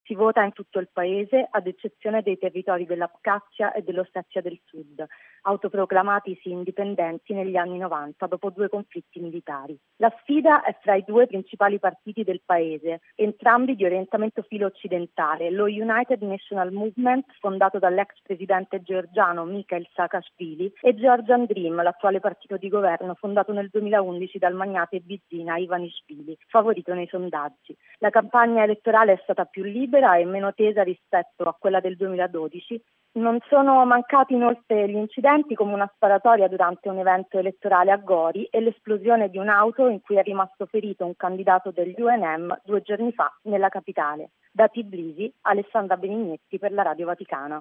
Si vota in tutto il paese, ad eccezione dei territori dell'Abkhazia e dell'Ossetia del Sud, autoproclamatisi indipendenti negli anni 90 dopo 2 conflitti militari. La sfida è fra i 2 principali partiti del paese, entrambi di orientamento filo-occidentale, lo United National Movement, fondato dall'ex presidente georgiano Mikhail Saakashvili, e Georgian Dream, l'attuale partito di governo fondato nel 2011 dal magnate Bidzina Ivanishvili, favorito nei sondaggi. La campagna elettorale è stata più libera e meno tesa rispetto a quella del 2012. Non sono mancati inoltre gli incidenti come una sparatoria durante un evento elettorale a Gori e l'esplosione di un'auto in cui è rimasto ferito un candidato degli UNM 2 giorni fa nella capitale. Da Tbilisi, Alessandra Benignetti per la Radio Vaticana.